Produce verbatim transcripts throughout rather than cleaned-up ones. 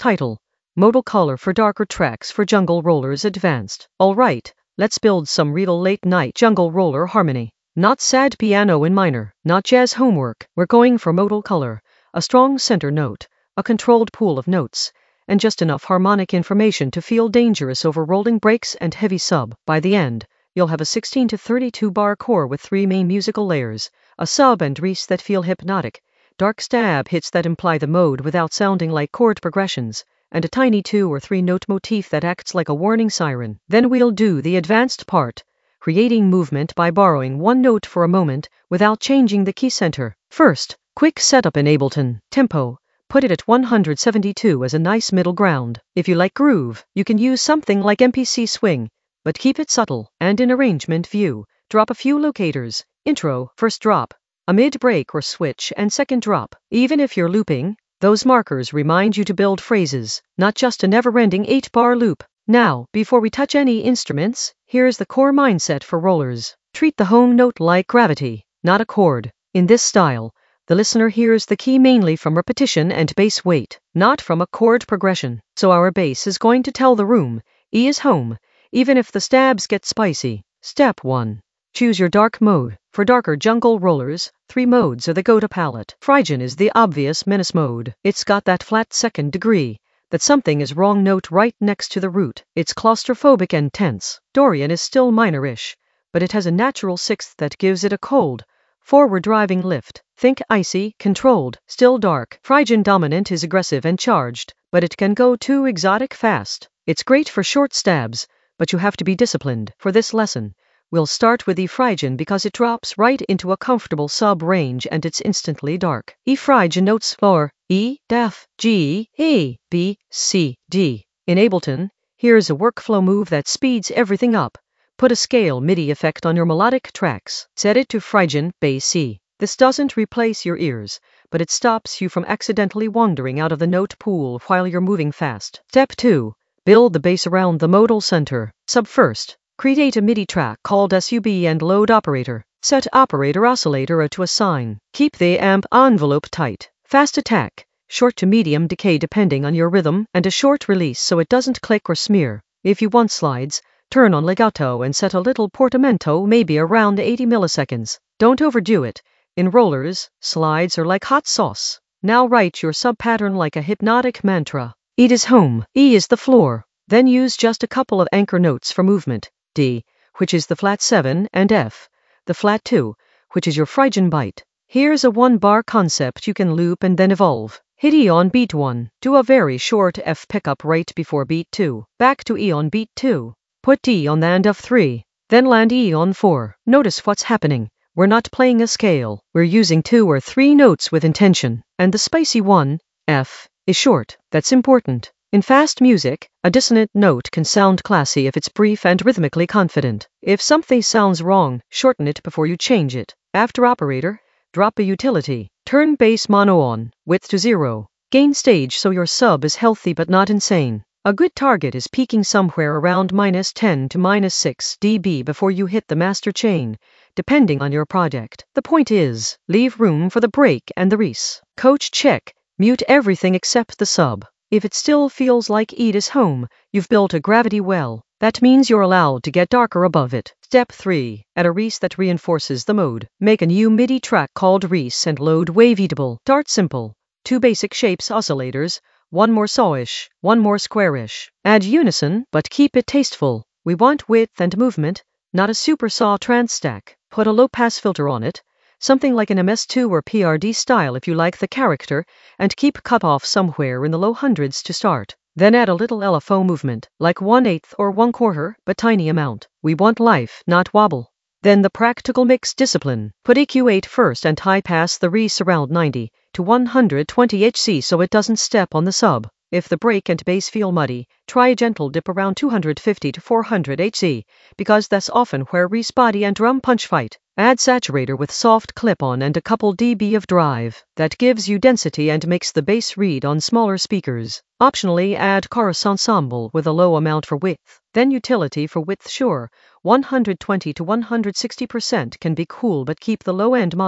Title: Modal Color for Darker Tracks for Jungle Rollers Advanced. Alright, let's build some real late night jungle roller harmony. Not sad piano in minor, not jazz homework. We're going for modal color, a strong center note, a controlled pool of notes, and just enough harmonic information to feel dangerous over rolling breaks and heavy sub. By the end, you'll have a sixteen to thirty-two bar core with three main musical layers, a sub and res that feel hypnotic, dark stab hits that imply the mode without sounding like chord progressions, and a tiny two or three note motif that acts like a warning siren. Then we'll do the advanced part, creating movement by borrowing one note for a moment without changing the key center. First, quick setup in Ableton. Tempo. Put it at one hundred seventy-two as a nice middle ground. If you like groove, you can use something like M P C Swing, but keep it subtle. And in arrangement view, drop a few locators. Intro, first drop, a mid-break or switch, and second drop. Even if you're looping, those markers remind you to build phrases, not just a never-ending eight-bar loop. Now, before we touch any instruments, here's the core mindset for rollers. Treat the home note like gravity, not a chord. In this style, the listener hears the key mainly from repetition and bass weight, not from a chord progression. So our bass is going to tell the room, E is home, even if the stabs get spicy. Step one. Choose your dark mode. For darker jungle rollers, three modes are the go-to palette. Phrygian is the obvious menace mode. It's got that flat second degree, that something is wrong note right next to the root. It's claustrophobic and tense. Dorian is still minorish, but it has a natural sixth that gives it a cold, forward driving lift. Think icy, controlled, still dark. Phrygian dominant is aggressive and charged, but it can go too exotic fast. It's great for short stabs, but you have to be disciplined. For this lesson, we'll start with E Phrygian because it drops right into a comfortable sub-range and it's instantly dark. E Phrygian notes for E, F, G, A, B, C, D. In Ableton, here's a workflow move that speeds everything up. Put a scale MIDI effect on your melodic tracks. Set it to Phrygian bass E. This doesn't replace your ears, but it stops you from accidentally wandering out of the note pool while you're moving fast. Step two. Build the bass around the modal center. Sub first. Create a MIDI track called sub and load operator. Set operator oscillator to assign. Keep the amp envelope tight. Fast attack, short to medium decay depending on your rhythm, and a short release so it doesn't click or smear. If you want slides, turn on legato and set a little portamento, maybe around eighty milliseconds. Don't overdo it. In rollers, slides are like hot sauce. Now write your sub-pattern like a hypnotic mantra. E is home, E is the floor. Then use just a couple of anchor notes for movement. D, which is the flat seven, and F, the flat two, which is your Phrygian bite. Here's a one-bar concept you can loop and then evolve. Hit E on beat one. Do a very short F pickup right before beat two. Back to E on beat two. Put D on the end of three. Then land E on four. Notice what's happening. We're not playing a scale. We're using two or three notes with intention. And the spicy one, F, is short. That's important. In fast music, a dissonant note can sound classy if it's brief and rhythmically confident. If something sounds wrong, shorten it before you change it. After operator, drop a utility. Turn bass mono on, width to zero. Gain stage so your sub is healthy but not insane. A good target is peaking somewhere around minus ten to minus six decibels before you hit the master chain, depending on your project. The point is, leave room for the break and the res. Coach check, mute everything except the sub. If it still feels like E is home, you've built a gravity well. That means you're allowed to get darker above it. Step three. Add a res that reinforces the mode. Make a new MIDI track called res and load waveedable. Start simple. Two basic shapes oscillators, one more sawish, one more squarish. Add unison, but keep it tasteful. We want width and movement, not a super saw trance stack. Put a low-pass filter on it, something like an M S two or P R D style if you like the character, and keep cutoff somewhere in the low hundreds to start. Then add a little L F O movement, like one-eighth or one-quarter, but tiny amount. We want life, not wobble. Then the practical mix discipline. Put E Q eight first and high-pass the res around ninety to one hundred twenty hertz so it doesn't step on the sub. If the break and bass feel muddy, try a gentle dip around two hundred fifty to four hundred hertz, because that's often where res body and drum punch fight. Add saturator with soft clip-on and a couple decibels of drive. That gives you density and makes the bass read on smaller speakers. Optionally add chorus ensemble with a low amount for width. Then utility for width sure. one hundred twenty to one hundred sixty percent can be cool but keep the low end mono.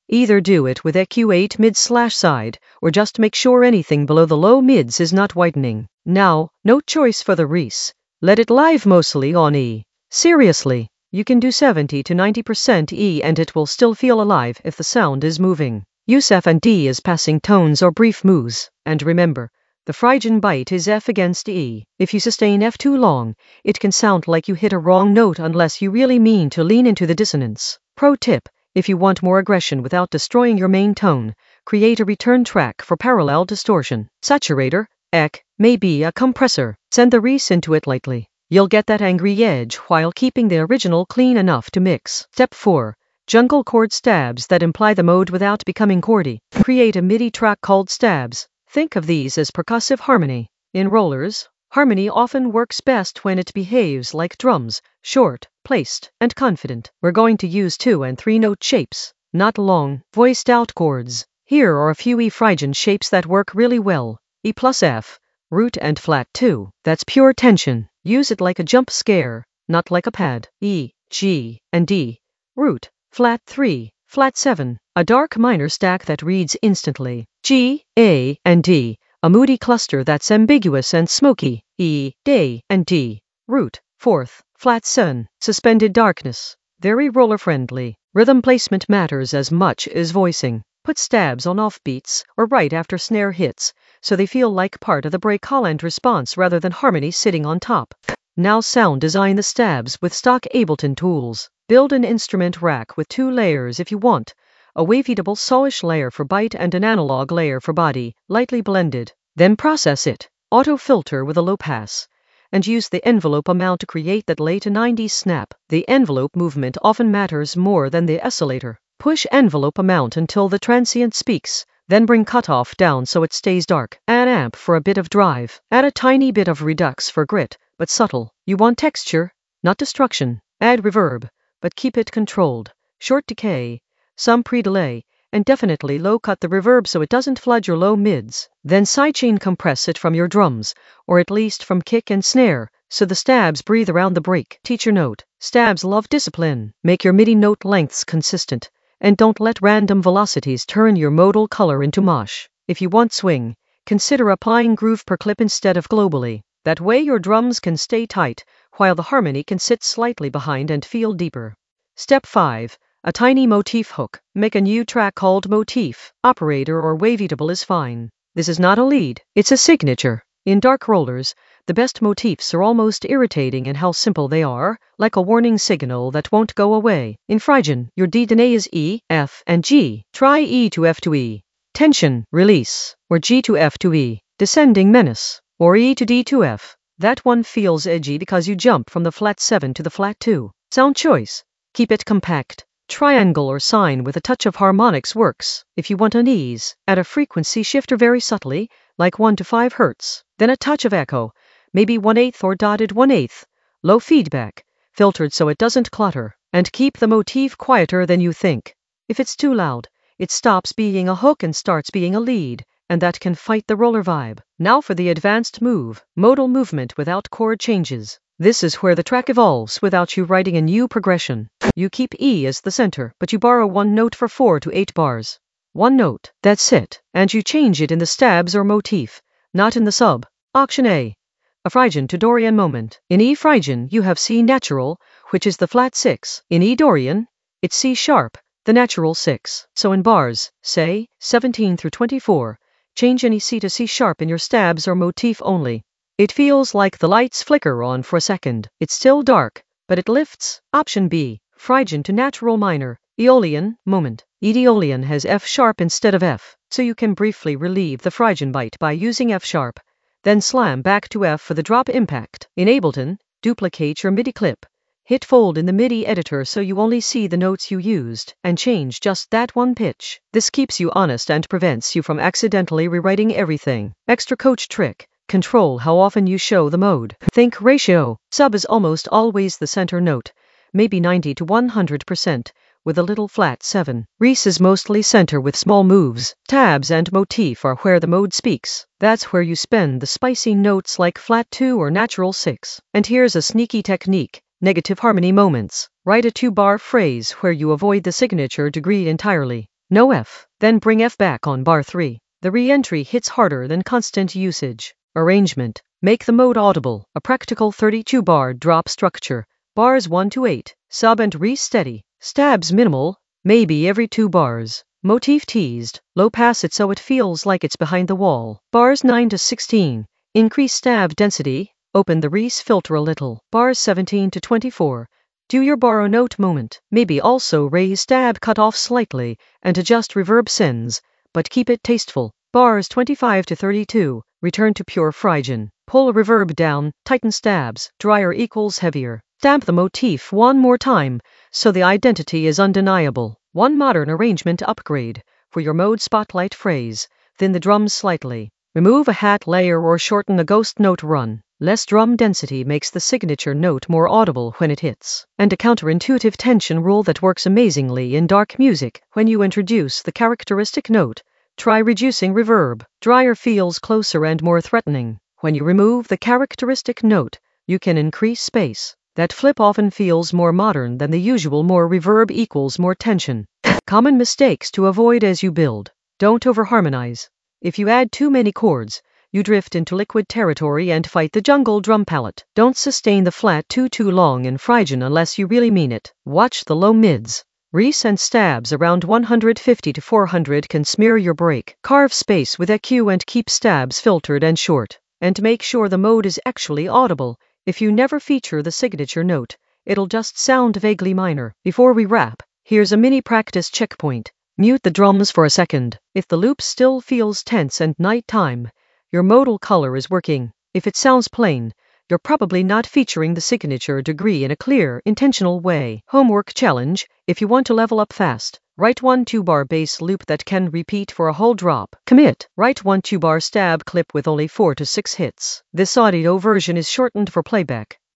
Either do it with E Q eight mid slash side, or just make sure anything below the low mids is not whitening. Now, note choice for the Reese. Let it live mostly on E. Seriously, you can do seventy to ninety percent E and it will still feel alive if the sound is moving. Use F and D as passing tones or brief moves, and remember, the Phrygian bite is F against E. If you sustain F too long, it can sound like you hit a wrong note unless you really mean to lean into the dissonance. Pro tip, if you want more aggression without destroying your main tone, create a return track for parallel distortion. Saturator, E C, may be a compressor. Send the Reese into it lightly. You'll get that angry edge while keeping the original clean enough to mix. Step four. Jungle chord stabs that imply the mode without becoming chordy. Create a MIDI track called stabs. Think of these as percussive harmony. In rollers, harmony often works best when it behaves like drums, short, placed, and confident. We're going to use two and three note shapes, not long, voiced out chords. Here are a few E Phrygian shapes that work really well. E plus F, root and flat two. That's pure tension. Use it like a jump scare, not like a pad. E, G, and D. Root, flat three, flat seven. A dark minor stack that reads instantly. G, A, and D. A moody cluster that's ambiguous and smoky. E, A, and D. Root, fourth, flat seven. Suspended darkness. Very roller friendly. Rhythm placement matters as much as voicing. Put stabs on offbeats or right after snare hits, so they feel like part of the break call and response rather than harmony sitting on top. Now sound design the stabs with stock Ableton tools. Build an instrument rack with two layers if you want. A wavetable sawish layer for bite and an analog layer for body, lightly blended. Then process it. Auto filter with a low pass. And use the envelope amount to create that late nineties snap. The envelope movement often matters more than the oscillator. Push envelope amount until the transient speaks, then bring cutoff down so it stays dark. Add amp for a bit of drive. Add a tiny bit of redux for grit, but subtle. You want texture, not destruction. Add reverb, but keep it controlled. Short decay, some pre-delay, and definitely low cut the reverb so it doesn't flood your low mids. Then sidechain compress it from your drums, or at least from kick and snare, so the stabs breathe around the break. Teacher note, stabs love discipline. Make your MIDI note lengths consistent, and don't let random velocities turn your modal color into mosh. If you want swing, consider applying groove per clip instead of globally. That way your drums can stay tight, while the harmony can sit slightly behind and feel deeper. Step five. A tiny motif hook. Make a new track called Motif. Operator or wavetable is fine. This is not a lead, it's a signature. In dark rollers, the best motifs are almost irritating in how simple they are, like a warning signal that won't go away. In Phrygian, your D to A is E, F, and G. Try E to F to E. Tension, release, or G to F to E. Descending menace, or E to D to F. That one feels edgy because you jump from the flat seven to the flat two. Sound choice. Keep it compact. Triangle or sine with a touch of harmonics works. If you want an ease, add a frequency shifter very subtly, like one to five hertz. Then a touch of echo, maybe one eighth or dotted one eighth. Low feedback, filtered so it doesn't clutter, and keep the motif quieter than you think. If it's too loud, it stops being a hook and starts being a lead, and that can fight the roller vibe. Now for the advanced move, modal movement without chord changes. This is where the track evolves without you writing a new progression. You keep E as the center, but you borrow one note for four to eight bars. One note, that's it, and you change it in the stabs or motif, not in the sub. Auction A. A Phrygian to Dorian moment. In E Phrygian, you have C natural, which is the flat six. In E Dorian, it's C sharp, the natural six. So in bars, say, seventeen through twenty-four, change any C to C sharp in your stabs or motif only. It feels like the lights flicker on for a second. It's still dark, but it lifts. Option B. Phrygian to natural minor. Aeolian moment. Aeolian has F sharp instead of F, so you can briefly relieve the Phrygian bite by using F sharp, then slam back to F for the drop impact. In Ableton, duplicate your MIDI clip. Hit fold in the MIDI editor so you only see the notes you used, and change just that one pitch. This keeps you honest and prevents you from accidentally rewriting everything. Extra coach trick. Control how often you show the mode. Think ratio. Sub is almost always the center note, maybe ninety to one hundred percent, with a little flat seven. Reese is mostly center with small moves. Tabs and motif are where the mode speaks. That's where you spend the spicy notes like flat two or natural six. And here's a sneaky technique. Negative harmony moments. Write a two-bar phrase where you avoid the signature degree entirely. No F. Then bring F back on bar three. The re-entry hits harder than constant usage. Arrangement. Make the mode audible. A practical thirty-two bar drop structure. Bars one to eight. Sub and re-steady. Stabs minimal. Maybe every two bars. Motif teased. Low pass it so it feels like it's behind the wall. Bars nine to sixteen. Increase stab density. Open the Reese filter a little. Bars seventeen to twenty-four. Do your borrow note moment. Maybe also raise stab cutoff slightly and adjust reverb sends, but keep it tasteful. Bars twenty-five to thirty-two. Return to pure Phrygian. Pull reverb down, tighten stabs. Drier equals heavier. Stamp the motif one more time so the identity is undeniable. One modern arrangement upgrade. For your mode spotlight phrase, thin the drums slightly. Remove a hat layer or shorten the ghost note run. Less drum density makes the signature note more audible when it hits. And a counterintuitive tension rule that works amazingly in dark music. When you introduce the characteristic note, try reducing reverb. Drier feels closer and more threatening. When you remove the characteristic note, you can increase space. That flip often feels more modern than the usual. More reverb equals more tension. Common mistakes to avoid as you build. Don't over-harmonize. If you add too many chords, you drift into liquid territory and fight the jungle drum palette. Don't sustain the flat too too long in Phrygian unless you really mean it. Watch the low mids. Reese and stabs around one fifty to four hundred can smear your break. Carve space with E Q and keep stabs filtered and short. And make sure the mode is actually audible. If you never feature the signature note, it'll just sound vaguely minor. Before we wrap, here's a mini practice checkpoint. Mute the drums for a second. If the loop still feels tense and nighttime, your modal color is working. If it sounds plain, you're probably not featuring the signature degree in a clear, intentional way. Homework challenge. If you want to level up fast, write one two-bar bass loop that can repeat for a whole drop. Commit. Write one two-bar stab clip with only four to six hits. This audio version is shortened for playback.